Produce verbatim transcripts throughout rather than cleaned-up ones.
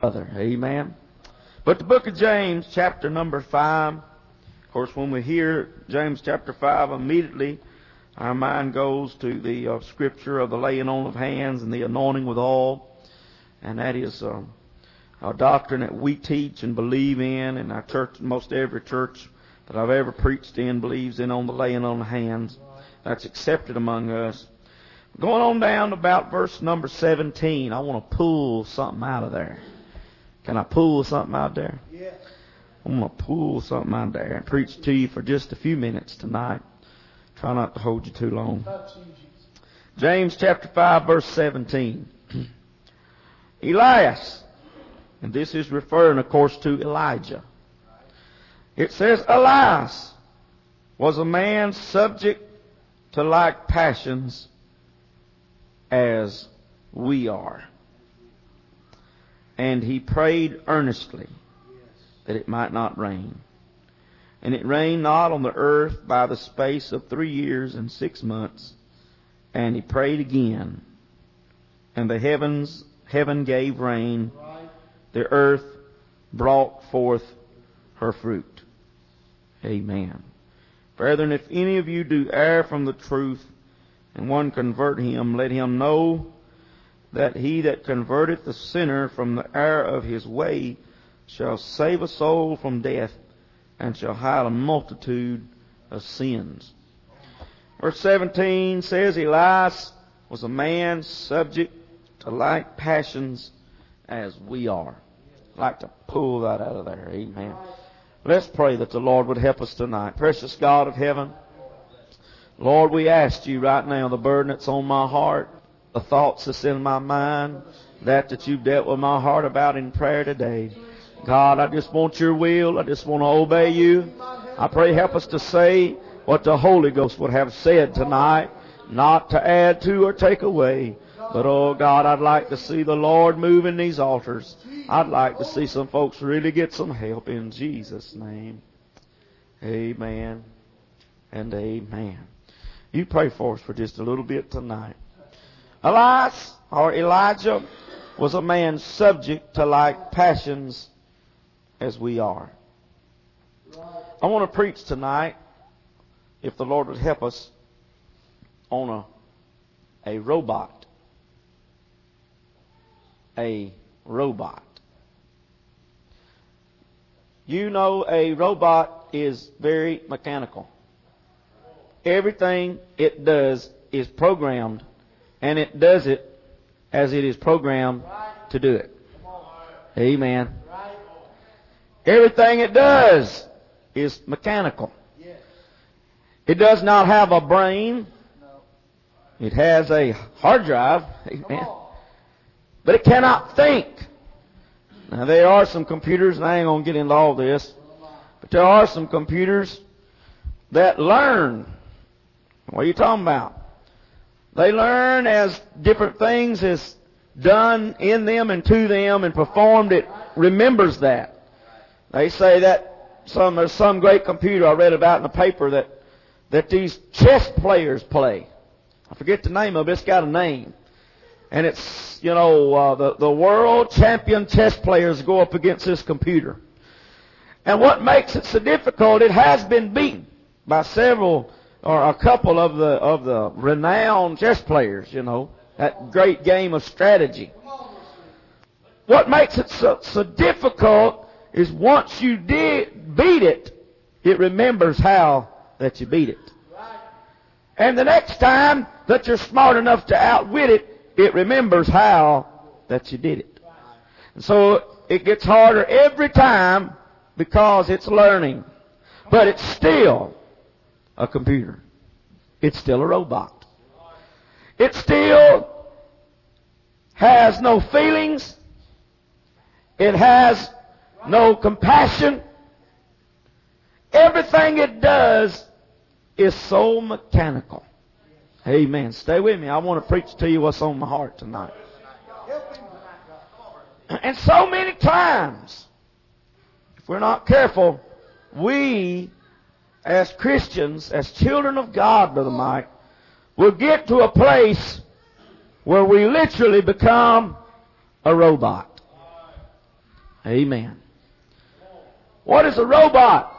other. Amen. But the book of James, chapter number five, of course, when we hear James chapter five, immediately our mind goes to the uh, scripture of the laying on of hands and the anointing with oil. And that is uh, a doctrine that we teach and believe in, and our church, most every church that I've ever preached in believes in on the laying on of hands. That's accepted among us. Going on down to about verse number seventeen, I want to pull something out of there. Can I pull something out there? Yeah. I'm going to pull something out there and preach to you for just a few minutes tonight. Try not to hold you too long. James chapter five, verse seventeen. Elias, and this is referring, of course, to Elijah. It says, Elias was a man subject to like passions as we are. And he prayed earnestly that it might not rain. And it rained not on the earth by the space of three years and six months. And he prayed again. And the heavens, heaven gave rain. The earth brought forth her fruit. Amen. Brethren, if any of you do err from the truth, and one convert him, let him know that he that converteth the sinner from the error of his way shall save a soul from death, and shall hide a multitude of sins. Verse seventeen says, Elias was a man subject to like passions as we are. I'd like to pull that out of there. Amen. Let's pray that the Lord would help us tonight. Precious God of heaven, Lord, we ask you right now the burden that's on my heart, the thoughts that's in my mind, that that you've dealt with my heart about in prayer today. God, I just want your will. I just want to obey you. I pray help us to say what the Holy Ghost would have said tonight, not to add to or take away. But, oh God, I'd like to see the Lord move in these altars. I'd like to see some folks really get some help in Jesus' name. Amen and amen. You pray for us for just a little bit tonight. Elias, or Elijah, was a man subject to like passions as we are. I want to preach tonight, if the Lord would help us, on a, a robot. A robot. You know, a robot is very mechanical. Everything it does is programmed, and it does it as it is programmed to do it. Amen. Everything it does is mechanical. It does not have a brain. It has a hard drive. Amen. But it cannot think. Now, there are some computers, and I ain't going to get into all this, but there are some computers that learn. What are you talking about? They learn as different things is done in them and to them and performed. It remembers that. They say that some there's some great computer I read about in the paper that, that these chess players play. I forget the name of it. It's got a name. And it's, you know, uh, the, the world champion chess players go up against this computer. And what makes it so difficult, it has been beaten by several or a couple of the of the renowned chess players, you know, that great game of strategy. What makes it so, so difficult is once you did beat it, it remembers how that you beat it. And the next time that you're smart enough to outwit it, it remembers how that you did it. And so it gets harder every time because it's learning. But it's still a computer. It's still a robot. It still has no feelings. It has no compassion. Everything it does is so mechanical. Amen. Stay with me. I want to preach to you what's on my heart tonight. And so many times, if we're not careful, we as Christians, as children of God, Brother Mike, will get to a place where we literally become a robot. Amen. What is a robot?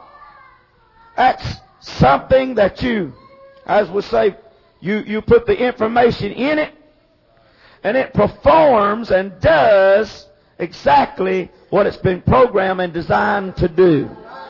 That's something that you, as we say, you, you put the information in it, and it performs and does exactly what it's been programmed and designed to do.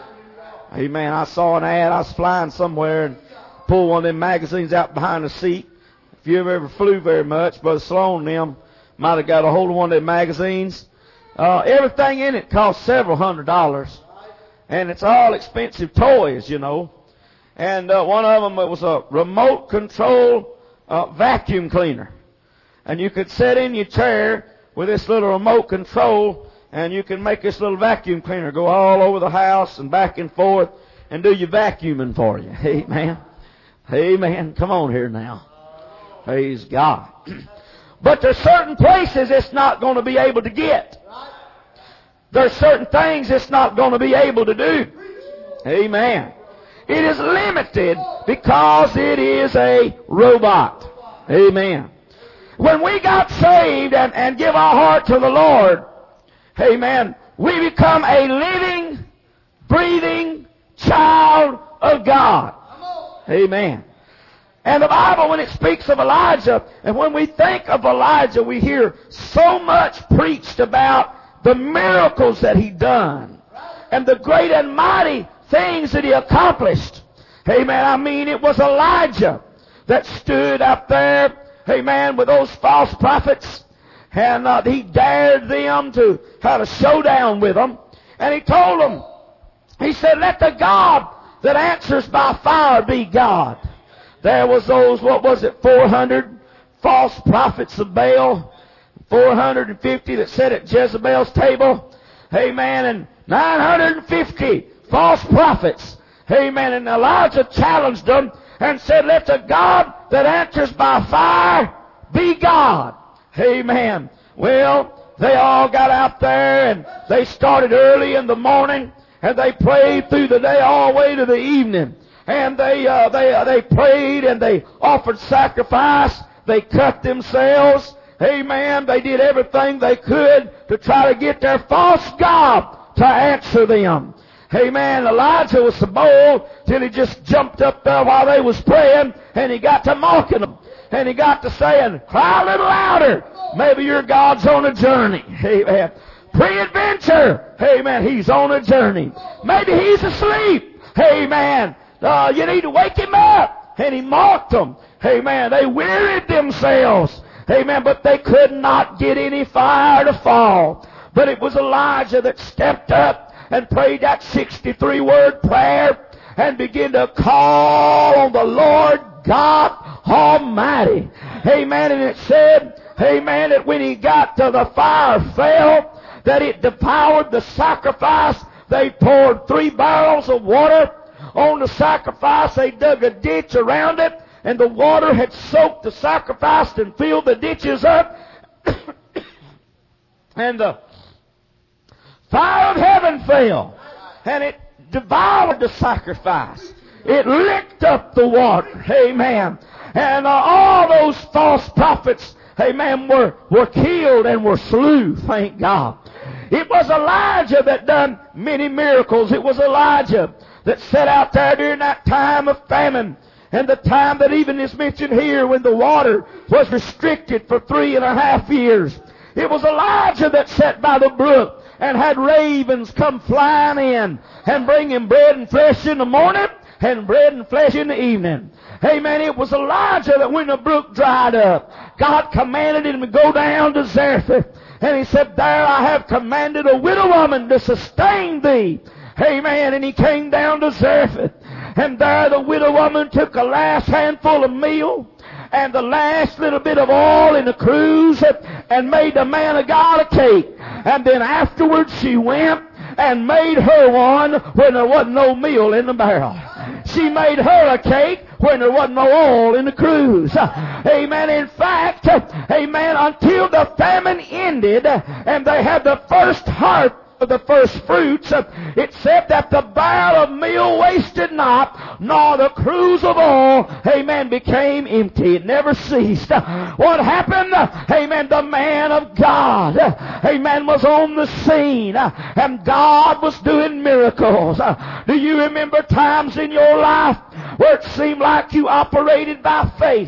Amen. I saw an ad. I was flying somewhere and pulled one of them magazines out behind the seat. If you ever flew very much, Brother Sloan and them might have got a hold of one of them magazines. Uh, everything in it costs several hundred dollars. And it's all expensive toys, you know. And uh, one of them was a remote control uh, vacuum cleaner. And you could sit in your chair with this little remote control, and you can make this little vacuum cleaner go all over the house and back and forth and do your vacuuming for you. Amen. Amen. Come on here now. Praise God. But there's certain places it's not going to be able to get. There's certain things it's not going to be able to do. Amen. It is limited because it is a robot. Amen. When we got saved and, and give our heart to the Lord, amen, we become a living, breathing child of God. Amen. And the Bible, when it speaks of Elijah, and when we think of Elijah, we hear so much preached about the miracles that he done and the great and mighty things that he accomplished. Amen. I mean, it was Elijah that stood up there, amen, with those false prophets, and uh, he dared them to have a showdown with them. And he told them, he said, let the God that answers by fire be God. There was those, what was it, four hundred false prophets of Baal, four hundred fifty that sat at Jezebel's table, amen, and nine hundred fifty false prophets, amen. And Elijah challenged them and said, let the God that answers by fire be God. Amen. Well, they all got out there and they started early in the morning and they prayed through the day all the way to the evening. And they, uh, they, uh, they prayed and they offered sacrifice. They cut themselves. Amen. They did everything they could to try to get their false God to answer them. Amen. Elijah was so bold till he just jumped up there while they was praying and he got to mocking them. And he got to saying, cry a little louder. Maybe your God's on a journey. Amen. Pre-adventure. Amen. He's on a journey. Maybe he's asleep. Amen. Uh, you need to wake him up. And he mocked them. Amen. They wearied themselves. Amen. But they could not get any fire to fall. But it was Elijah that stepped up and prayed that sixty-three word prayer and began to call on the Lord God Almighty. Amen. And it said, amen, that when he got to the fire fell, that it devoured the sacrifice. They poured three barrels of water on the sacrifice. They dug a ditch around it, and the water had soaked the sacrifice and filled the ditches up. And the fire of heaven fell, and it devoured the sacrifice. It licked up the water. Amen. And uh, all those false prophets, amen, were, were killed and were slew. Thank God. It was Elijah that done many miracles. It was Elijah that sat out there during that time of famine, and the time that even is mentioned here when the water was restricted for three and a half years. It was Elijah that sat by the brook and had ravens come flying in and bring him bread and flesh in the morning and bread and flesh in the evening. Amen. It was Elijah that when the brook dried up, God commanded him to go down to Zarephath. And he said, there I have commanded a widow woman to sustain thee. Amen. And he came down to Zarephath. And there the widow woman took a last handful of meal and the last little bit of oil in the cruse and made the man of God a cake. And then afterwards she went and made her one when there wasn't no meal in the barrel. She made her a cake when there wasn't no oil in the cruse. Amen. In fact, amen, until the famine ended and they had the first harvest of the first fruits, it said that the barrel of meal wasted not, nor the cruse of oil, amen, became empty. It never ceased. What happened? Amen. The man of God, amen, was on the scene, and God was doing miracles. Do you remember times in your life where it seemed like you operated by faith?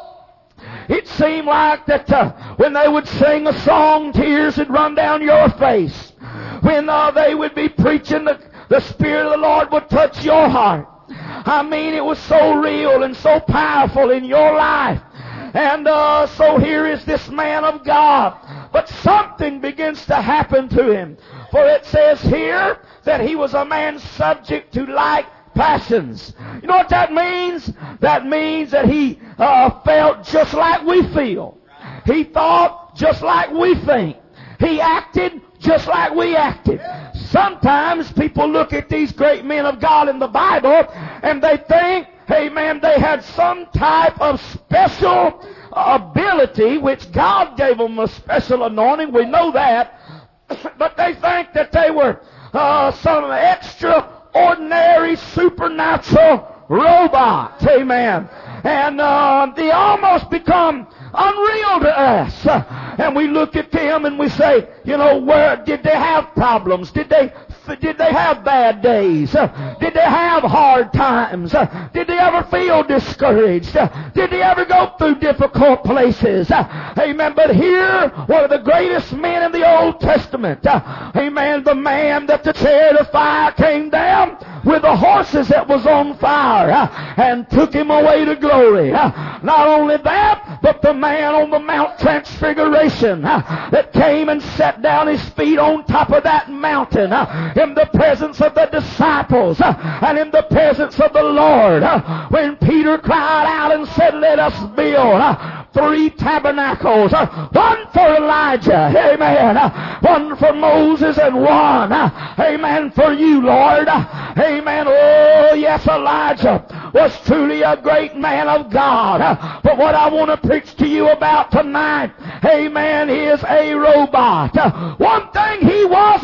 It seemed like that uh, when they would sing a song, tears would run down your face. When uh, they would be preaching, the, the Spirit of the Lord would touch your heart. I mean, it was so real and so powerful in your life. And uh, so here is this man of God. But something begins to happen to him. For it says here that he was a man subject to like passions. You know what that means? That means that he uh, felt just like we feel. He thought just like we think. He acted just like we acted. Sometimes people look at these great men of God in the Bible and they think, amen, they had some type of special ability, which God gave them a special anointing. We know that. But they think that they were uh, some extra ordinary supernatural robot. Amen. And uh, they almost become unreal to us. And we look at them and we say, you know, where did they have problems? Did they Did they have bad days? Did they have hard times? Did they ever feel discouraged? Did they ever go through difficult places? Amen. But here, one of the greatest men in the Old Testament, amen, the man that the chariot of fire came down with the horses that was on fire and took him away to glory. Not only that, but the man on the Mount Transfiguration that came and sat down his feet on top of that mountain in the presence of the disciples and in the presence of the Lord. When Peter cried out and said, let us build three tabernacles, one for Elijah, amen, one for Moses, and one, amen, for you, Lord, amen. Oh yes, Elijah was truly a great man of God. But what I want to preach to you about tonight, amen, is a robot. One thing he was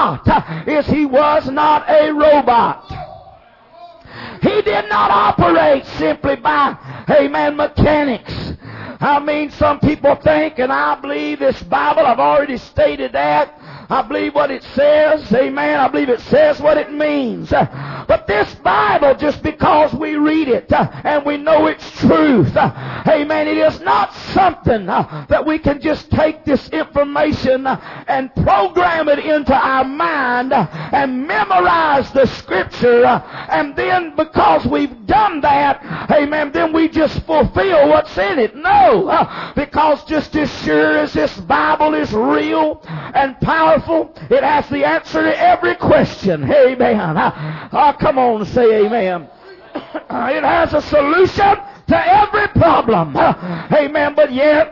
not is he was not a robot. He did not operate simply by, amen, mechanics. I mean, some people think, and I believe this Bible, I've already stated that, I believe what it says, amen, I believe it says what it means. But this Bible, just because we read it and we know its truth, amen, it is not something that we can just take this information and program it into our mind and memorize the Scripture, and then because we've done that, amen, then we just fulfill what's in it. No, because just as sure as this Bible is real and powerful, it has the answer to every question. Amen. Oh, come on, say amen. It has a solution to every problem. Amen. But yet,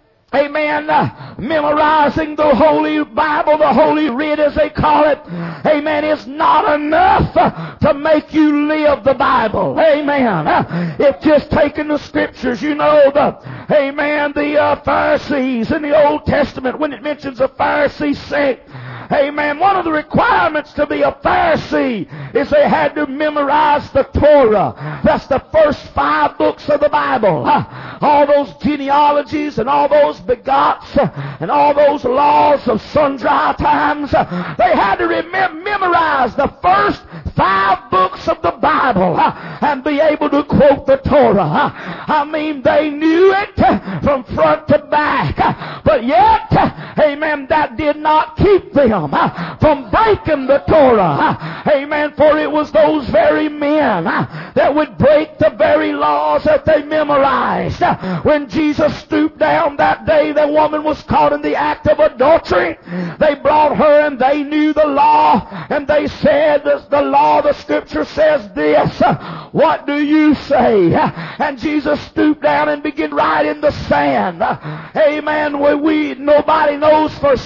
amen, uh, memorizing the Holy Bible, the Holy Writ as they call it, amen, is not enough uh, to make you live the Bible. Amen. Uh, it's just taking the Scriptures. You know, the, amen, the uh, Pharisees in the Old Testament, when it mentions a Pharisee sect, amen, one of the requirements to be a Pharisee is they had to memorize the Torah. That's the first five books of the Bible. Uh, all those genealogies and all those begots uh, and all those laws of sundry times, uh, they had to remem- memorize the first five books of the Bible uh, and be able to quote the Torah. Uh, I mean, they knew it uh, from front to back. Uh, but yet, uh, amen, that did not keep them uh, from breaking the Torah. Uh, amen, for it was those very men uh, that would break the very laws that they memorized. Uh, when Jesus stooped down that day, the woman was caught in the act of adultery. They brought her and they knew the law, and they said, the law, the Scripture says this. Uh, what do you say? Uh, and Jesus stooped down and began writing in the sand. Uh, amen. We, we nobody knows for sure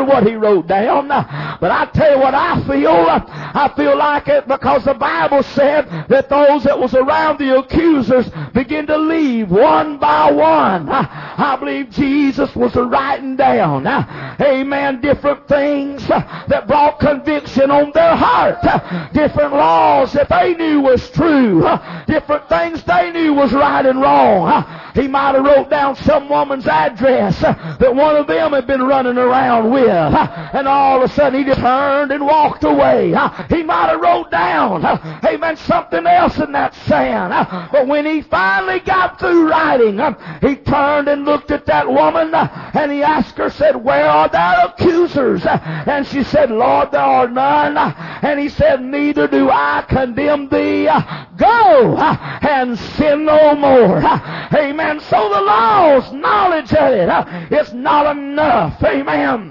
what he wrote down. But I tell you what I feel. I feel like it because the Bible said that those that was around the accusers began to leave one by one. I believe Jesus was writing down, amen, different things that brought conviction on their heart. Different laws that they knew was true. Different things they knew was right and wrong. He might have wrote down some woman's address that one of them had been running around with. And all of a sudden he just turned and walked away. He might have wrote down, amen, something else in that sand. But when he finally got through writing, he turned and looked at that woman and he asked her, said, where are thy accusers? And she said, Lord, there are none. And he said, neither do I condemn thee. Go and sin no more. Amen. So the law's knowledge of it is not enough. Amen.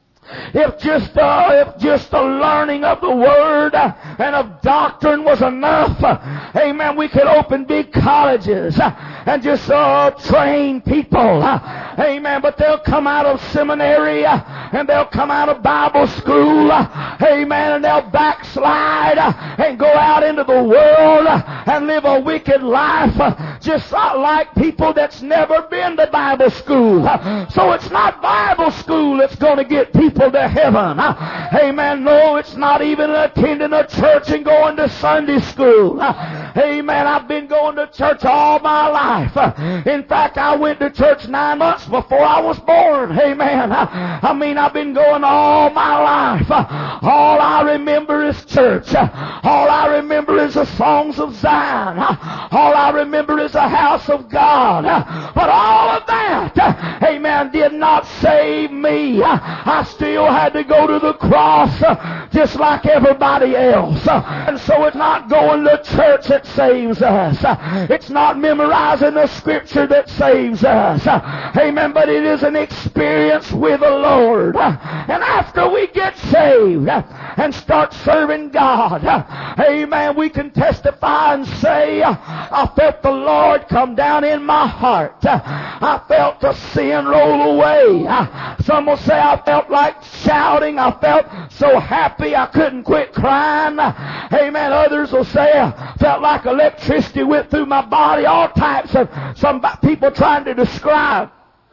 If just uh, if just the learning of the Word uh, and of doctrine was enough, uh, amen, we could open big colleges uh, and just uh, train people. Uh, amen, but they'll come out of seminary uh, and they'll come out of Bible school. Uh, amen, and they'll backslide uh, and go out into the world uh, and live a wicked life uh, just uh, like people that's never been to Bible school. Uh, so it's not Bible school that's going to get people to heaven. Uh, amen. No, it's not even attending a church and going to Sunday school. Uh, amen. I've been going to church all my life. Uh, in fact, I went to church nine months before I was born. Amen. Uh, I mean, I've been going all my life. Uh, all I remember is church. Uh, all I remember is the songs of Zion. Uh, all I remember is the house of God. Uh, but all of that, uh, amen, did not save me. Uh, I still had to go to the cross uh, just like everybody else. Uh, and so it's not going to church that saves us. Uh, it's not memorizing the scripture that saves us. Uh, amen. But it is an experience with the Lord. Uh, and after we get saved uh, and start serving God, uh, amen, we can testify and say, uh, I felt the Lord come down in my heart. Uh, I felt the sin roll away. Uh, some will say I felt like shouting. I felt so happy I couldn't quit crying. Amen. Others will say I felt like electricity went through my body. All types of some people trying to describe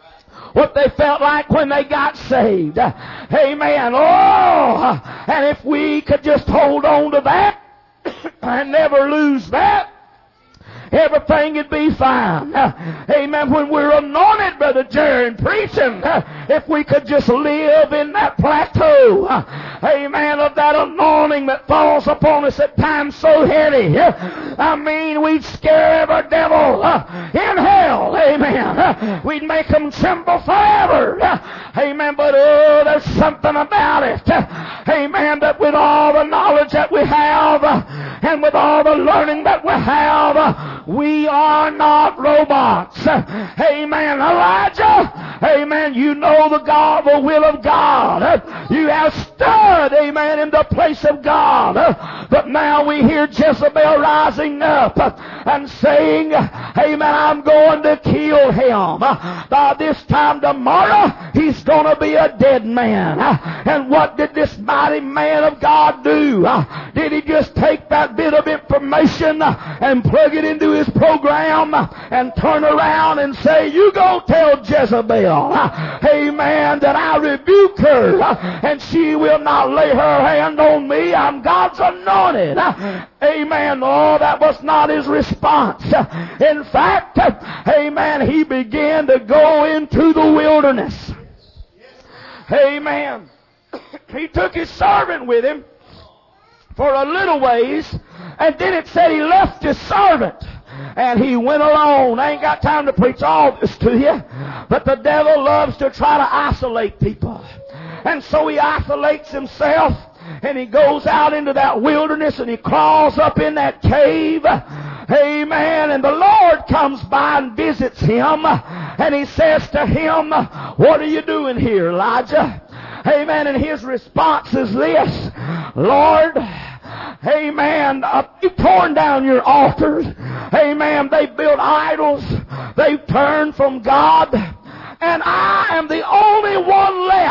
what they felt like when they got saved. Amen. Oh, and if we could just hold on to that and never lose that, everything would be fine. Uh, amen. When we're anointed, Brother Jerry, and preaching, uh, if we could just live in that plateau, uh, amen, of that anointing that falls upon us at times so heavy. Uh, I mean, we'd scare every devil uh, in hell. Amen. Uh, we'd make them tremble forever. Uh, amen. But oh, there's something about it. Uh, amen. That with all the knowledge that we have uh, and with all the learning that we have, uh, we are not robots. Amen. Elijah, amen, you know the God, the will of God. You have stood, amen, in the place of God. But now we hear Jezebel rising up and saying, amen, I'm going to kill him. By this time tomorrow, he's going to be a dead man. And what did this mighty man of God do? Did he just take that bit of information and plug it into his program and turn around and say, you go tell Jezebel, amen, that I rebuke her and she will not lay her hand on me. I'm God's anointed. Amen. Oh, that was not his response. In fact, amen, he began to go into the wilderness. Amen. He took his servant with him for a little ways, and then it said he left his servant and he went alone. I ain't got time to preach all this to you, but the devil loves to try to isolate people. And so he isolates himself and he goes out into that wilderness and he crawls up in that cave. Amen. And the Lord comes by and visits him and he says to him, what are you doing here, Elijah? Amen. And his response is this, Lord, amen, uh, you've torn down your altars. Amen. They've built idols. They've turned from God. And I am the only one left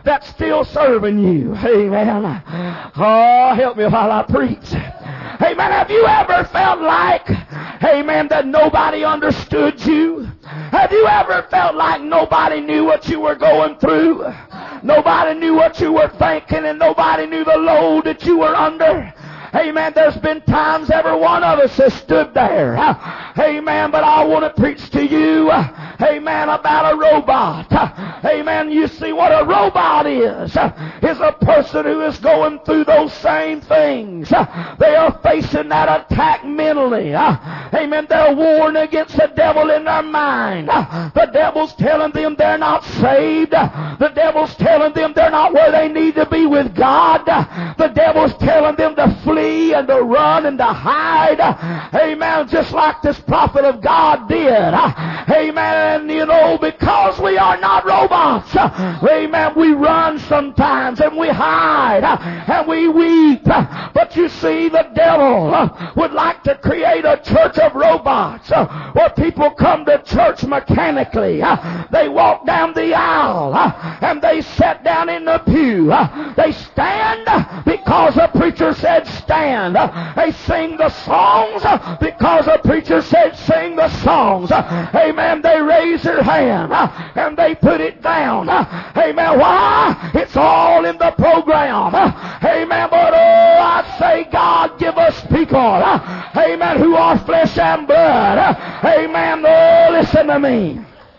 that's still serving you. Amen. Oh, help me while I preach. Amen. Have you ever felt like, amen, that nobody understood you? Have you ever felt like nobody knew what you were going through? Nobody knew what you were thinking, and nobody knew the load that you were under? Amen. There's been times every one of us has stood there. Amen. But I want to preach to you, amen, about a robot. Amen. You see what a robot is. Is a person who is going through those same things. They are facing that attack mentally. Amen. They're warring against the devil in their mind. The devil's telling them they're not saved. The devil's telling them they're not where they need to be with God. The devil's telling them to flee and to run and to hide. Amen. Just like this prophet of God did. Amen. You know, because we are not robots. Amen. We run sometimes and we hide and we weep. But you see, the devil would like to create a church of robots where people come to church mechanically. They walk down the aisle and they sit down in the pew. They stand because the preacher said stand. They sing the songs because the preacher said sing the songs. Amen. They raise their hand and they put it down. Amen. Why? It's all in the program. Amen. But oh, I say, God, give us people, amen, who are flesh and blood. Amen. Oh, listen to me.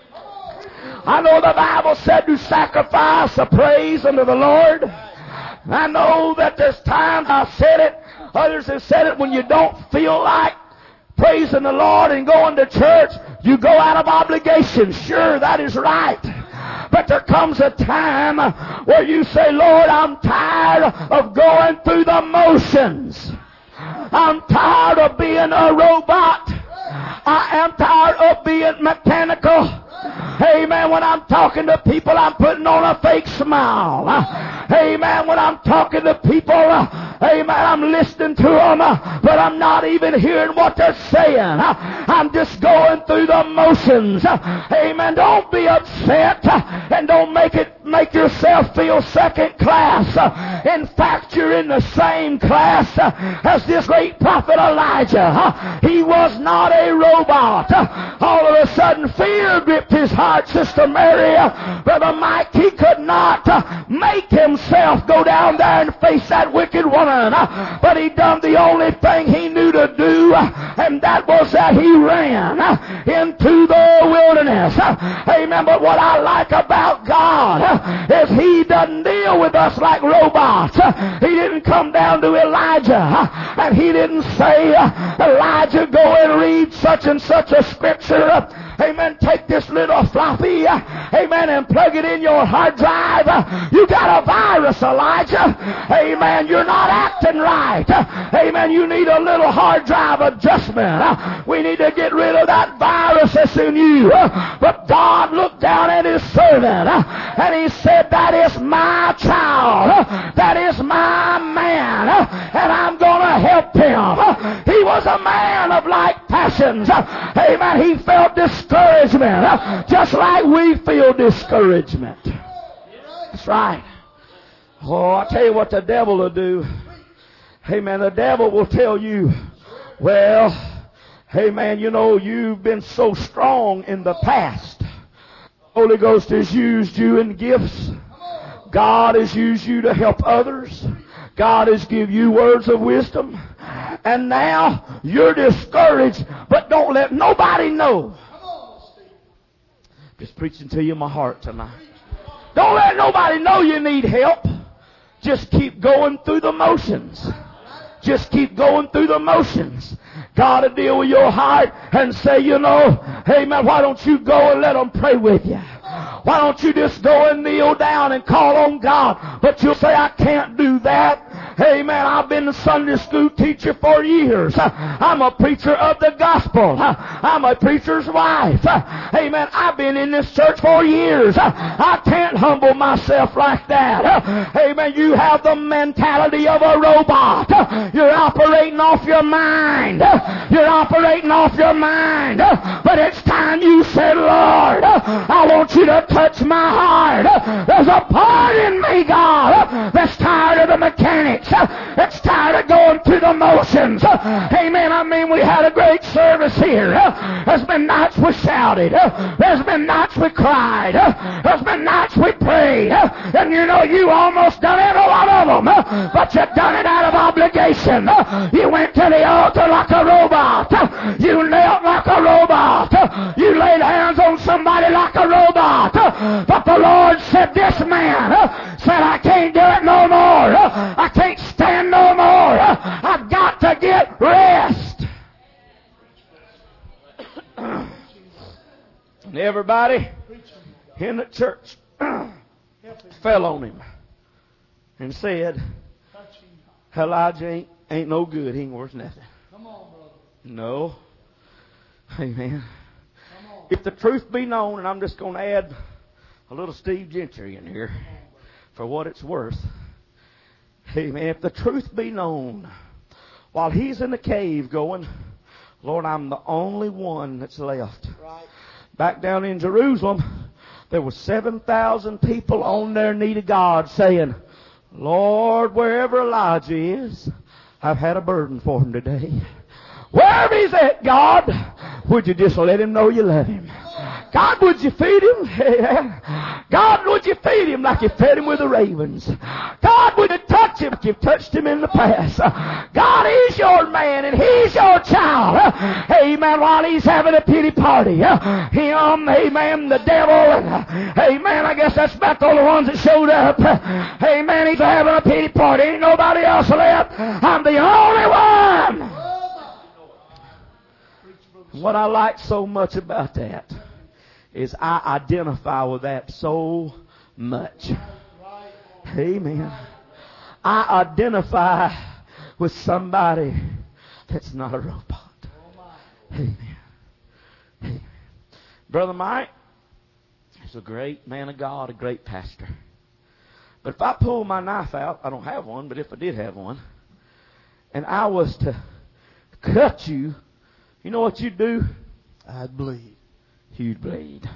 I know the Bible said to sacrifice a praise unto the Lord. I know that there's times I said it, others have said it, when you don't feel like praising the Lord and going to church, you go out of obligation. Sure, that is right. But there comes a time where you say, Lord, I'm tired of going through the motions. I'm tired of being a robot. I am tired of being mechanical. Amen. When I'm talking to people, I'm putting on a fake smile. Amen. When I'm talking to people, amen, I'm listening to them, but I'm not even hearing what they're saying. I'm just going through the motions. Amen. Don't be upset and don't make it make yourself feel second class. In fact, you're in the same class as this great prophet Elijah. He was not a robot. All of a sudden, fear gripped his heart, Sister Mary. Brother Mike, he could not make himself go down there and face that wicked woman. But he done the only thing he knew to do, and that was that he ran into the wilderness. Amen. But what I like about God is he doesn't deal with us like robots. He didn't come down to Elijah and he didn't say, Elijah, go and read such and such a scripture. Amen. Take this little floppy, amen, and plug it in your hard drive. You got a virus, Elijah. Amen. You're not acting right. Amen. You need a little hard drive adjustment. We need to get rid of that virus that's in you. But God looked down at his servant and he said, that is my child. That is my man. And I'm going to help him. He was a man of like passions. Amen. He felt discouragement, just like we feel discouragement. That's right. Oh, I tell you what the devil will do. Amen. The devil will tell you, well, hey man, you know, you've been so strong in the past. The Holy Ghost has used you in gifts. God has used you to help others. God has given you words of wisdom. And now you're discouraged, but don't let nobody know. Just preaching to you in my heart tonight. Don't let nobody know you need help. Just keep going through the motions. Just keep going through the motions. God will deal with your heart and say, you know, hey man, why don't you go and let them pray with you? Why don't you just go and kneel down and call on God? But you'll say, I can't do that. Amen. I've been a Sunday school teacher for years. I'm a preacher of the gospel. I'm a preacher's wife. Amen. I've been in this church for years. I can't humble myself like that. Amen. You have the mentality of a robot. You're operating off your mind. You're operating off your mind. But it's time you said, Lord, I want you to touch my heart. There's a part in me, God, that's tired of the mechanics. It's tired of going through the motions. Amen. I mean, we had a great service here. There's been nights we shouted. There's been nights we cried. There's been nights we prayed. And you know, you almost done it, a lot of them. But you done it out of obligation. You went to the altar like a robot. You knelt like a robot. You laid hands on somebody like a robot. But the Lord said, this man said, I can't do it no more. I can't stand no more. I've got to get rest. And everybody in the church fell on him and said, Elijah ain't, ain't no good. He ain't worth nothing. Come on, brother. No. Amen. If the truth be known, and I'm just going to add a little Steve Gentry in here for what it's worth. Amen. If the truth be known, while he's in the cave going, Lord, I'm the only one that's left. Right. Back down in Jerusalem, there were seven thousand people on their knee to God saying, Lord, wherever Elijah is, I've had a burden for him today. Wherever he's at, God, would you just let him know you love him? God, would you feed him? God, would you feed him like you fed him with the ravens? God, would you touch him like you've touched him in the past? God, he's your man and he's your child. Amen. While he's having a pity party. Him, amen, the devil. And, amen, I guess that's about the only ones that showed up. Amen, he's having a pity party. Ain't nobody else left. I'm the only one. What I like so much about that is I identify with that so much. Amen. I identify with somebody that's not a robot. Amen. Amen. Brother Mike is a great man of God, a great pastor. But if I pull my knife out, I don't have one, but if I did have one, and I was to cut you, you know what you'd do? I'd bleed. You'd bleed.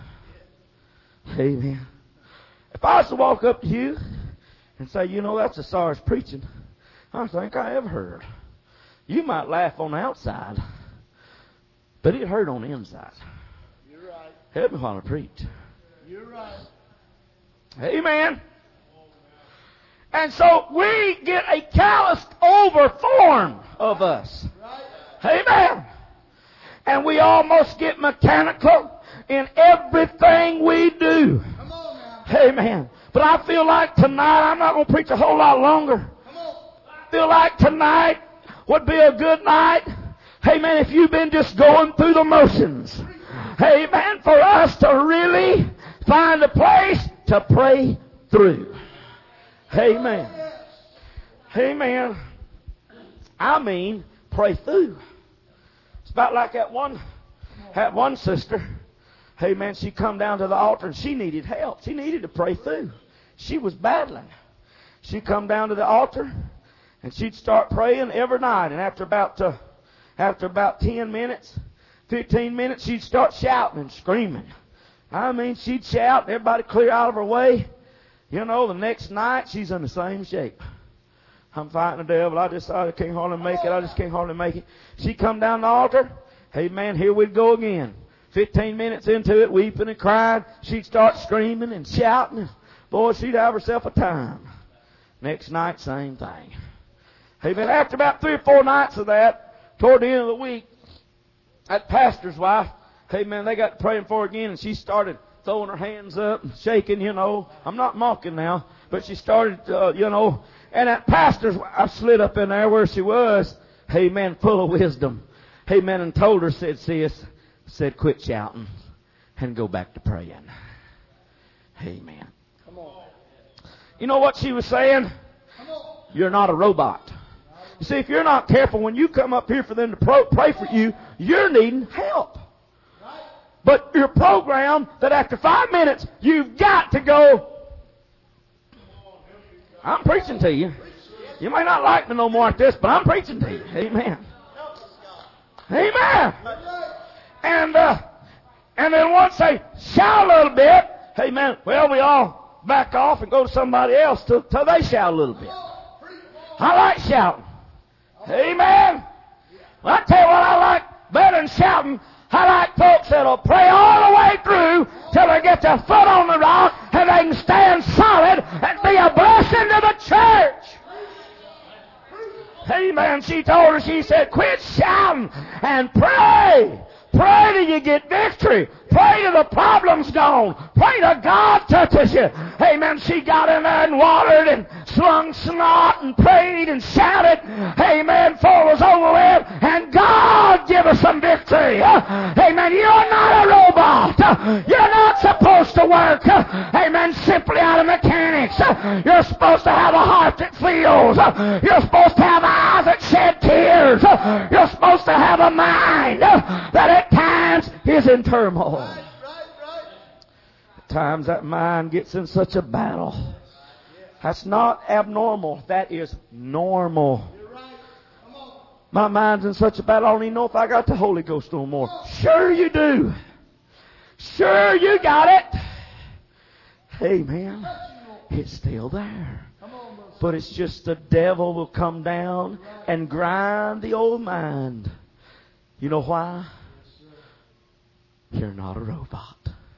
Amen. If I was to walk up to you and say, you know, that's the sorriest preaching I think I ever heard, you might laugh on the outside, but it hurt on the inside. You're right. Help me while I preach. You're right. Amen. And so we get a calloused over form of us. Right. Amen. And we almost get mechanical in everything we do. Come on now. Amen. But I feel like tonight, I'm not going to preach a whole lot longer. Come on. I feel like tonight would be a good night. Amen. If you've been just going through the motions. Amen. For us to really find a place to pray through. Amen. Amen. I mean, pray through. It's about like that one, that one sister. Amen. She come down to the altar and she needed help. She needed to pray through. She was battling. She'd come down to the altar and she'd start praying every night. And after about uh, after about ten minutes, fifteen minutes, she'd start shouting and screaming. I mean, she'd shout and everybody clear out of her way. You know, the next night she's in the same shape. I'm fighting the devil. I just I can't hardly make it. I just can't hardly make it. She come down the altar. Hey, man, here we'd go again. Fifteen minutes into it, weeping and crying. She'd start screaming and shouting. Boy, she'd have herself a time. Next night, same thing. Hey, man, after about three or four nights of that, toward the end of the week, that pastor's wife, hey, man, they got praying for her again, and she started throwing her hands up and shaking, you know. I'm not mocking now, but she started, uh, you know. And that pastor's wife slid up in there where she was, hey, man, full of wisdom. Hey, man, and told her, said, sis, said, quit shouting and go back to praying. Amen. Come on. You know what she was saying? Come on. You're not a robot. You see, if you're not careful, when you come up here for them to pro- pray for you, you're needing help. But you're programmed that after five minutes, you've got to go. I'm preaching to you. You may not like me no more at this, but I'm preaching to you. Amen. Amen. And uh, and then once they shout a little bit, amen, well, we all back off and go to somebody else till, till they shout a little bit. I like shouting. Amen. Well, I tell you what I like better than shouting. I like folks that'll pray all the way through till they get their foot on the rock and they can stand solid and be a blessing to the church. Amen. She told her, she said, quit shouting and pray. Pray till you get victory. Pray till the problem's gone. Pray till God touches you. Amen. She got in there and watered and slung snot and prayed and shouted. Amen. For it was over with. And God give us some victory. Amen. You're not a robot. You're not supposed to work. Amen. Simply out of mechanics. You're supposed to have a heart that feels. You're supposed to have eyes that shed tears. You're supposed to have a mind that at times is in turmoil. Right, right, right. At times that mind gets in such a battle. That's not abnormal. That is normal. You're right. Come on. My mind's in such a battle, I don't even know if I got the Holy Ghost no more. Sure you do. Sure you got it. Amen. It's still there. Come on, brother. But it's just the devil will come down and grind the old mind. You know why? You're not a robot.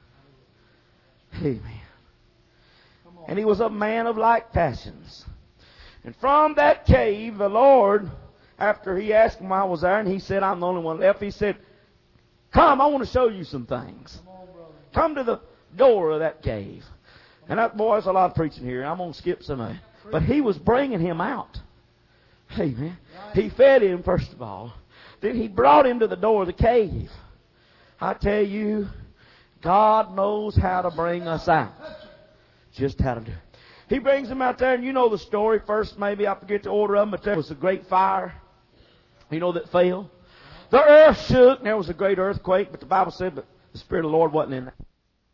Amen. And he was a man of like passions. And from that cave, the Lord, after he asked him why I was there, and he said, I'm the only one left, he said, come, I want to show you some things. Come to the door of that cave. And that boy, there's a lot of preaching here. I'm going to skip some of it. But he was bringing him out. Amen. He fed him, first of all. Then he brought him to the door of the cave. I tell you, God knows how to bring us out. Just how to do it. He brings him out there, and you know the story. First, maybe I forget the order of them, but there was a great fire, you know, that fell. The earth shook, and there was a great earthquake, but the Bible said that the Spirit of the Lord wasn't in that.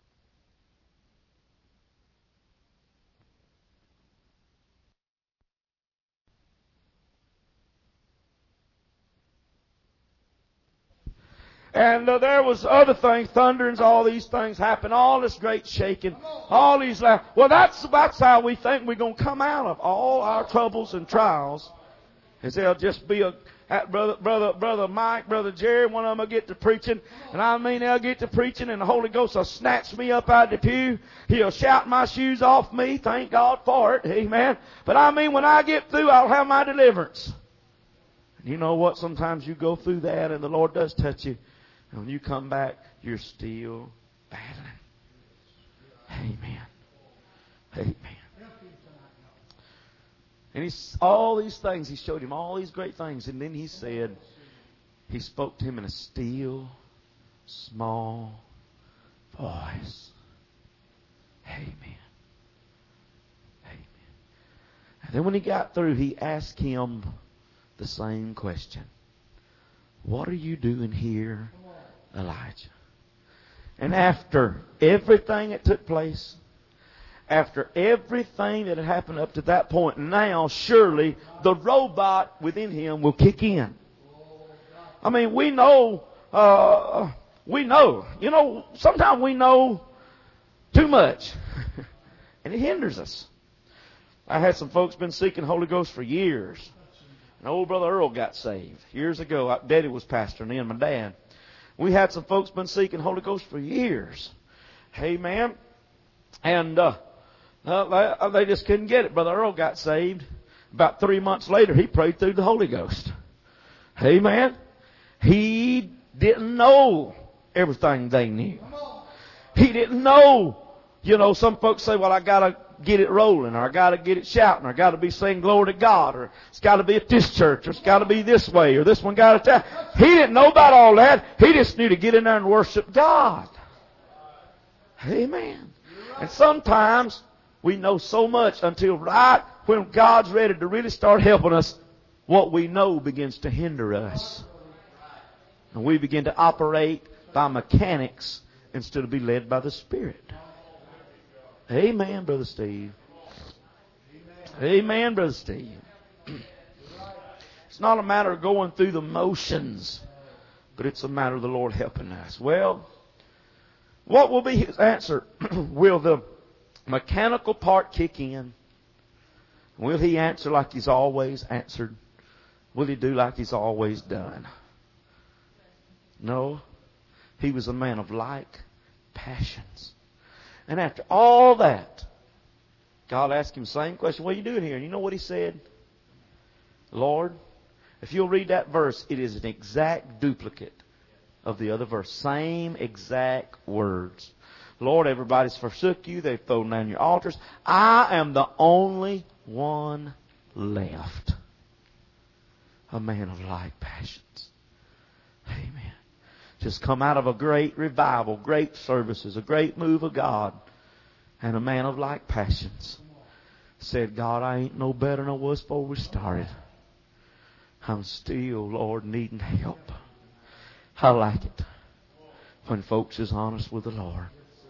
And uh, there was other things, thunderings, all these things happen, all this great shaking, all these laughs. Well, that's, that's how we think we're going to come out of all our troubles and trials. Is there'll just be a, brother, brother, brother Mike, brother Jerry, one of them will get to preaching. And I mean, they'll get to preaching and the Holy Ghost will snatch me up out of the pew. He'll shout my shoes off me. Thank God for it. Amen. But I mean, when I get through, I'll have my deliverance. And you know what? Sometimes you go through that and the Lord does touch you. And when you come back, you're still battling. Amen. Amen. And he's, all these things, he showed him all these great things. And then he said, he spoke to him in a still, small voice. Amen. Amen. And then when he got through, he asked him the same question. What are you doing here, Elijah? And after everything that took place, after everything that had happened up to that point, now surely the robot within him will kick in. I mean, we know, uh, we know, you know, sometimes we know too much. And it hinders us. I had some folks been seeking Holy Ghost for years. And old brother Earl got saved years ago. Daddy was pastoring then, my dad. We had some folks been seeking Holy Ghost for years. Amen. And uh, uh, they just couldn't get it. Brother Earl got saved. About three months later, he prayed through the Holy Ghost. Amen. He didn't know everything they knew. He didn't know. You know, some folks say, well, I got to get it rolling, or I got to get it shouting, or I got to be saying glory to God, or it's got to be at this church, or it's got to be this way, or this one got it that. He didn't know about all that. He just knew to get in there and worship God. Amen. And sometimes we know so much until right when God's ready to really start helping us, what we know begins to hinder us. And we begin to operate by mechanics instead of be led by the Spirit. Amen, Brother Steve. Amen, Brother Steve. It's not a matter of going through the motions, but it's a matter of the Lord helping us. Well, what will be His answer? Will the mechanical part kick in? Will He answer like He's always answered? Will He do like He's always done? No. He was a man of like passions. And after all that, God asked him the same question. What are you doing here? And you know what he said? Lord, if you'll read that verse, it is an exact duplicate of the other verse. Same exact words. Lord, everybody's forsook you. They've thrown down your altars. I am the only one left. A man of like passions. Amen. Just come out of a great revival, great services, a great move of God. And a man of like passions said, God, I ain't no better than I was before we started. I'm still, Lord, needing help. I like it when folks is honest with the Lord.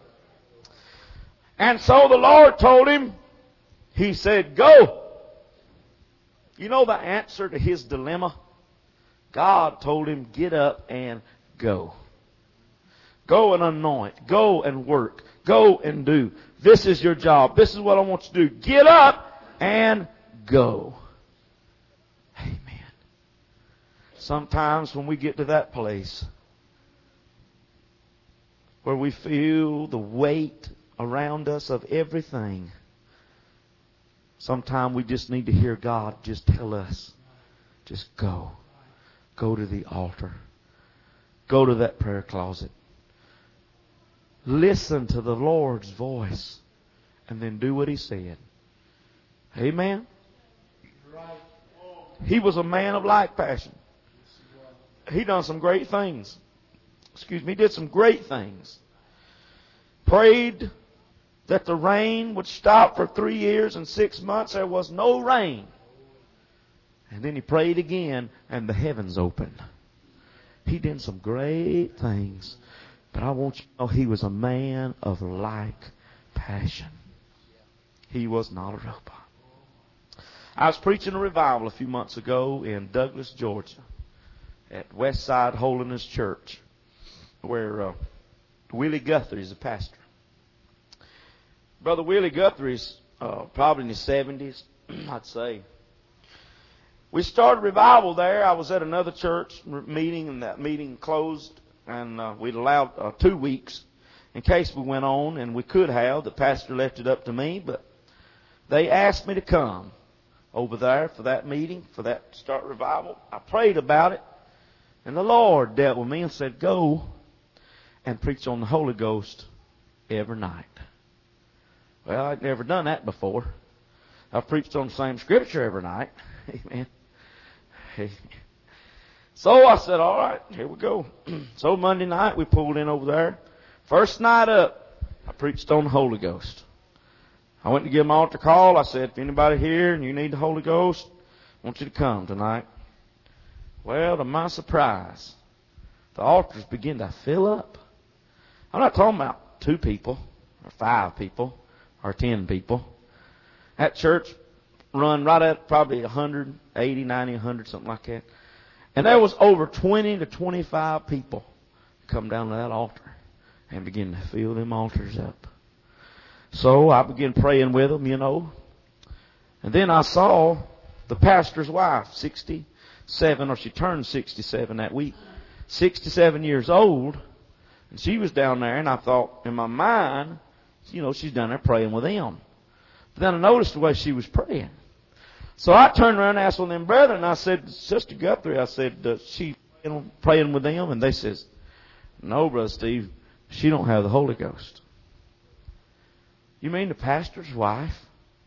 And so the Lord told him, He said, go. You know the answer to his dilemma? God told him, get up and go. Go and anoint. Go and work. Go and do. This is your job. This is what I want you to do. Get up and go. Amen. Sometimes when we get to that place where we feel the weight around us of everything, sometimes we just need to hear God just tell us, just go. Go to the altar. Go to that prayer closet. Listen to the Lord's voice and then do what He said. Amen. He was a man of like passion. He done some great things. Excuse me, he did some great things. Prayed that the rain would stop for three years and six months. There was no rain. And then he prayed again and the heavens opened. He did some great things. But I want you to know he was a man of like passion. He was not a robot. I was preaching a revival a few months ago in Douglas, Georgia, at Westside Holiness Church, where uh, Willie Guthrie is the pastor. Brother Willie Guthrie's uh, probably in his seventies, I'd say. We started revival there. I was at another church meeting, and that meeting closed, and uh, we'd allowed uh, two weeks in case we went on, and we could have. The pastor left it up to me, but they asked me to come over there for that meeting, for that start revival. I prayed about it, and the Lord dealt with me and said, go and preach on the Holy Ghost every night. Well, I'd never done that before. I've preached on the same scripture every night. Amen. So I said, all right, here we go. So Monday night we pulled in over there. First night up, I preached on the Holy Ghost. I went to give my altar call. I said, if anybody here and you need the Holy Ghost, I want you to come tonight. Well, to my surprise, the altars begin to fill up. I'm not talking about two people or five people or ten people. That church run right at probably one hundred eighty, ninety, one hundred, something like that. And there was over twenty to twenty-five people come down to that altar and begin to fill them altars up. So I began praying with them, you know. And then I saw the pastor's wife, sixty-seven, or she turned sixty-seven that week, sixty-seven years old. And she was down there, and I thought, in my mind, you know, she's down there praying with them. But then I noticed the way she was praying. So I turned around and asked one of them brethren, and I said, Sister Guthrie, I said, uh, she praying with them? And they says, no, Brother Steve, she don't have the Holy Ghost. You mean the pastor's wife?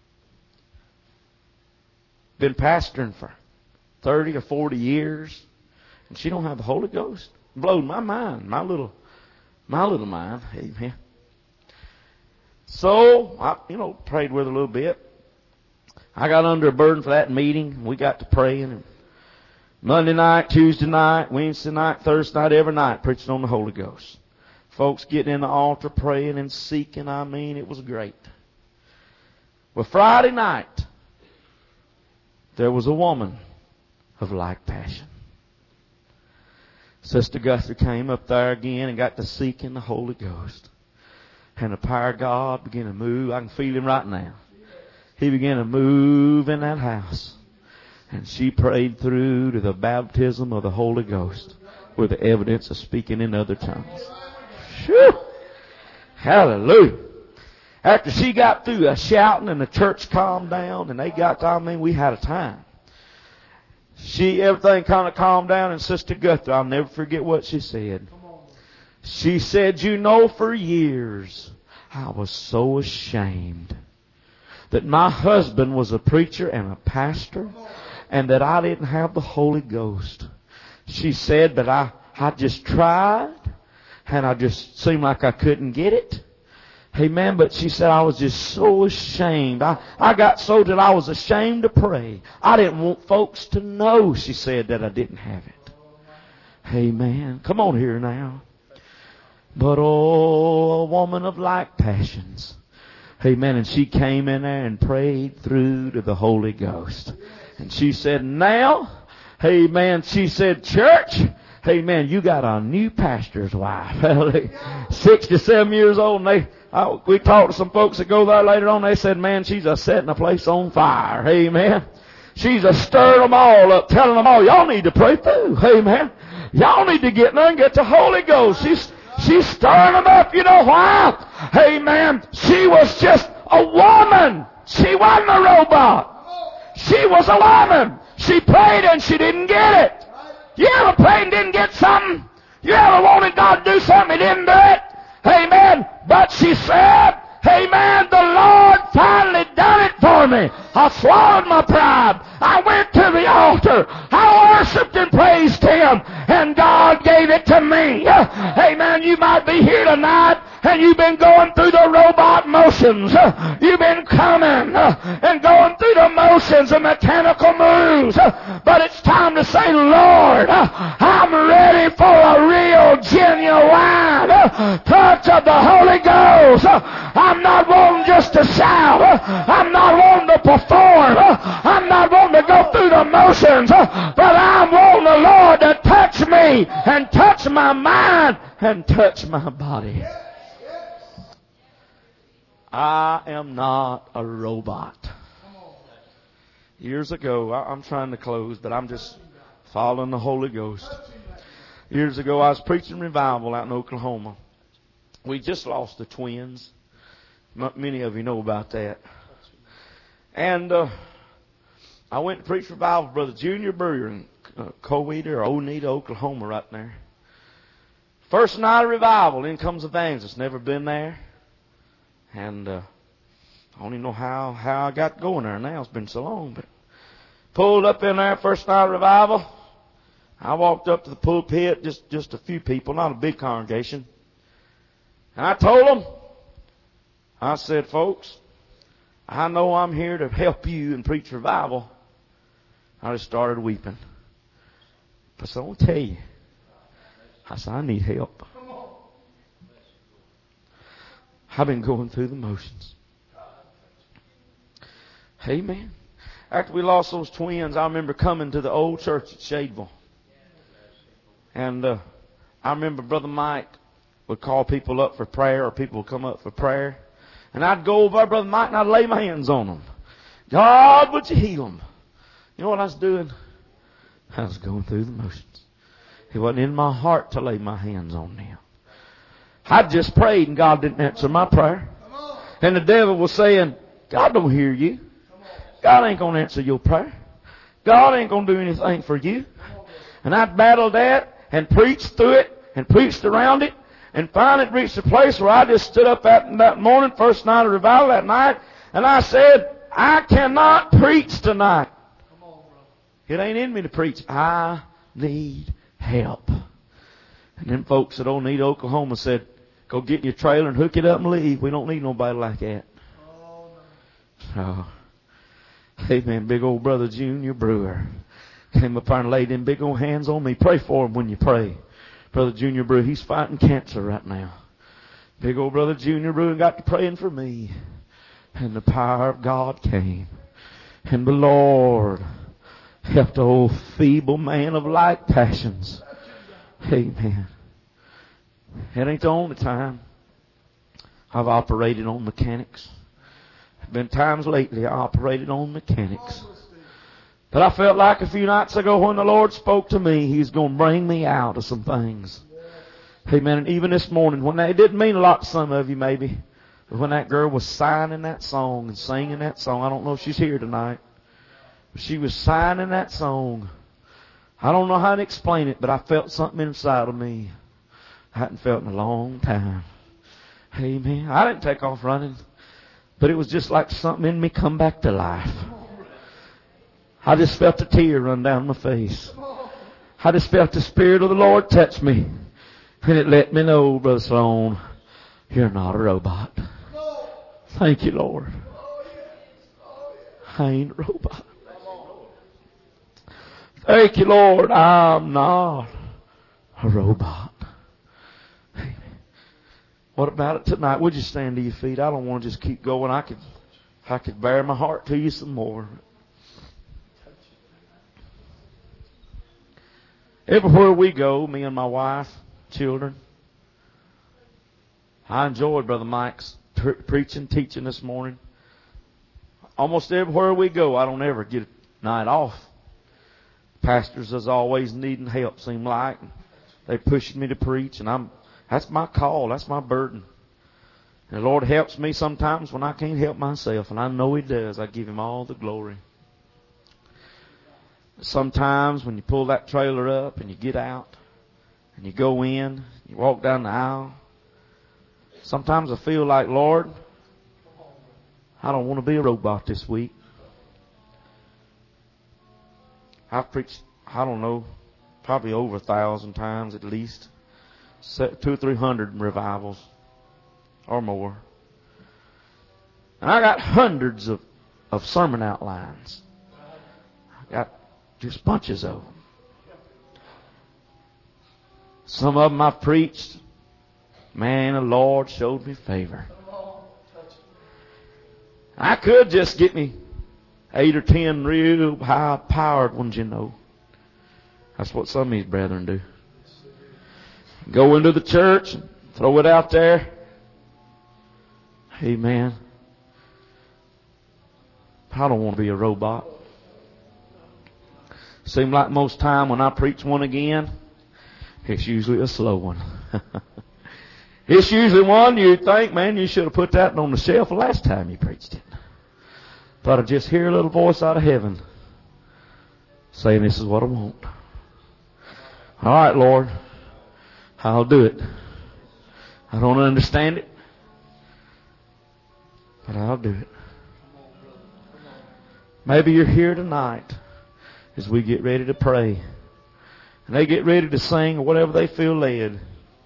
Been pastoring for thirty or forty years, and she don't have the Holy Ghost? Blowed my mind, my little, my little mind. Amen. So I, you know, prayed with her a little bit. I got under a burden for that meeting. We got to praying. And Monday night, Tuesday night, Wednesday night, Thursday night, every night, preaching on the Holy Ghost. Folks getting in the altar, praying and seeking. I mean, it was great. Well, Friday night, there was a woman of like passion. Sister Guthrie came up there again and got to seeking the Holy Ghost. And the power of God began to move. I can feel Him right now. He began to move in that house. And she prayed through to the baptism of the Holy Ghost with the evidence of speaking in other tongues. Whew. Hallelujah. After she got through uh, shouting and the church calmed down and they got, I mean, we had a time. She, everything kind of calmed down, and Sister Guthrie, I'll never forget what she said. She said, you know, for years I was so ashamed that my husband was a preacher and a pastor and that I didn't have the Holy Ghost. She said, but I, I just tried and I just seemed like I couldn't get it. Amen. But she said, I was just so ashamed. I, I got so that I was ashamed to pray. I didn't want folks to know, she said, that I didn't have it. Amen. Come on here now. But oh, a woman of like passions. Amen. And she came in there and prayed through to the Holy Ghost. And she said, now, amen, she said, church, amen, you got a new pastor's wife. sixty-seven years old, and they, I, we talked to some folks that go there later on. They said, man, she's a setting the place on fire. Amen. She's a stirring them all up, telling them all, y'all need to pray through. Amen. Y'all need to get in there and get the Holy Ghost. She's, she's stirring them up. You know why? Amen. She was just a woman. She wasn't a robot. She was a woman. She prayed and she didn't get it. You ever prayed and didn't get something? You ever wanted God to do something and didn't do it? Amen. But she said, amen, the Lord finally done it for me. I swallowed my pride. I went to the altar. I worshiped and praised Him. And God gave it to me. Amen. You might be here tonight and you've been going through the robot motions. You've been coming and going through the motions and mechanical moves. But it's time to say, Lord, I'm ready for a real, genuine touch of the Holy Ghost. I'm not wanting just to shout. I'm not wanting to perform. I'm not wanting to go through the motions. But I'm wanting the Lord to touch me and touch my mind and touch my body. I am not a robot. Years ago, I'm trying to close, but I'm just following the Holy Ghost. Years ago, I was preaching revival out in Oklahoma. We just lost the twins. Many of you know about that. And uh, I went to preach revival with Brother Junior Brewer in uh, Coweta or Oneida, Oklahoma, right there. First night of revival, in comes evangelist. Never been there. And uh, I don't even know how, how I got going there now. It's been so long. But pulled up in there, first night of revival. I walked up to the pulpit, just, just a few people, not a big congregation. And I told them, I said, folks, I know I'm here to help you and preach revival. I just started weeping. But so I want to tell you, I said, I need help. I've been going through the motions. Amen. After we lost those twins, I remember coming to the old church at Shadeville. And uh, I remember Brother Mike would call people up for prayer, or people would come up for prayer. And I'd go over Brother Mike and I'd lay my hands on them. God, would you heal them? You know what I was doing? I was going through the motions. It wasn't in my heart to lay my hands on them. I just prayed and God didn't answer my prayer. And the devil was saying, God don't hear you. God ain't going to answer your prayer. God ain't going to do anything for you. And I battled that and preached through it and preached around it. And finally it reached a place where I just stood up that, that morning, first night of revival that night, and I said, I cannot preach tonight. It ain't in me to preach. I need help. And then folks at Oneida, Oklahoma said, go get in your trailer and hook it up and leave. We don't need nobody like that. So, Amen. Big old brother Junior Brewer came up there and laid them big old hands on me. Pray for him when you pray. Brother Junior Brewer, he's fighting cancer right now. Big old brother Junior Brewer got to praying for me. And the power of God came. And the Lord helped the old feeble man of like passions. Amen. It ain't the only time I've operated on mechanics. There have been times lately I operated on mechanics. But I felt like a few nights ago when the Lord spoke to me, He's going to bring me out of some things. Amen. And even this morning, when they, it didn't mean a lot to some of you maybe, but when that girl was signing that song and singing that song, I don't know if she's here tonight, but she was signing that song. I don't know how to explain it, but I felt something inside of me I hadn't felt in a long time. Amen. I didn't take off running, but it was just like something in me come back to life. I just felt a tear run down my face. I just felt the Spirit of the Lord touch me. And it let me know, Brother Sloan, you're not a robot. Thank you, Lord. I ain't a robot. Thank you, Lord, I'm not a robot. Amen. What about it tonight? Would you stand to your feet? I don't want to just keep going. I could, I could bare my heart to you some more. Everywhere we go, me and my wife, children, I enjoyed Brother Mike's pre- preaching, teaching this morning. Almost everywhere we go, I don't ever get a night off. Pastors is always needing help, seem like. They pushing me to preach, and I'm that's my call, that's my burden. And the Lord helps me sometimes when I can't help myself, and I know He does. I give Him all the glory. Sometimes when you pull that trailer up and you get out and you go in, you walk down the aisle, sometimes I feel like, Lord, I don't want to be a robot this week. I've preached, I don't know, probably over a thousand times at least, two or three hundred revivals or more. And I got hundreds of, of sermon outlines. I got just bunches of them. Some of them I preached. Man, the Lord showed me favor. I could just get me eight or ten real high-powered ones, you know. That's what some of these brethren do. Go into the church and throw it out there. Amen. I don't want to be a robot. Seems like most time when I preach one again, it's usually a slow one. It's usually one you think, man, you should have put that on the shelf the last time you preached it. But I just hear a little voice out of heaven saying, this is what I want. All right, Lord, I'll do it. I don't understand it, but I'll do it. Maybe you're here tonight as we get ready to pray, and they get ready to sing or whatever they feel led.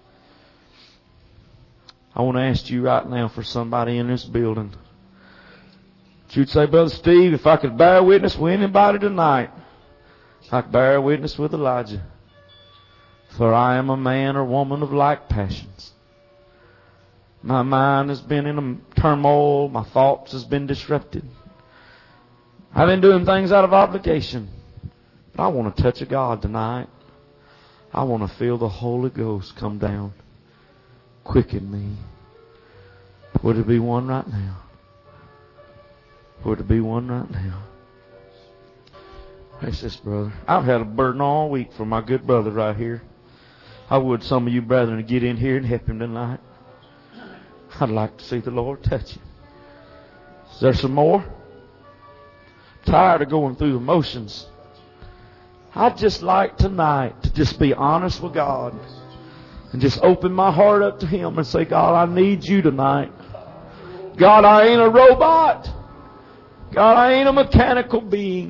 I want to ask you right now for somebody in this building. You'd say, Brother Steve, if I could bear witness with anybody tonight, I could bear witness with Elijah. For I am a man or woman of like passions. My mind has been in a turmoil. My thoughts has been disrupted. I've been doing things out of obligation. But I want to touch a God tonight. I want to feel the Holy Ghost come down. Quicken me. Would there be one right now? Would there be one right now? What's this, brother? I've had a burden all week for my good brother right here. I would some of you brethren to get in here and help him tonight. I'd like to see the Lord touch him. Is there some more? I'm tired of going through the motions. I'd just like tonight to just be honest with God and just open my heart up to Him and say, God, I need you tonight. God, I ain't a robot. God, I ain't a mechanical being.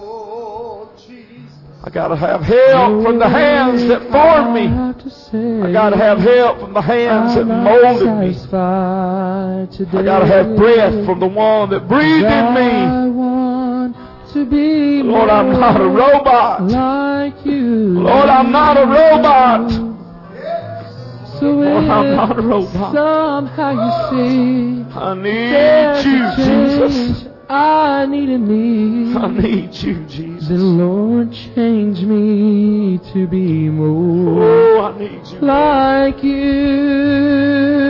I got to have help from the hands that formed me. I got to have help from the hands that molded me. I got to have breath from the one that breathed in me. to be Lord, I'm more not a robot. like you. Lord, I'm not a robot. So Lord, if I'm not a robot. somehow you see I need there's you, a change Jesus. I need in me, I need you, Jesus. then Lord, change me to be more Oh, I need you. like you.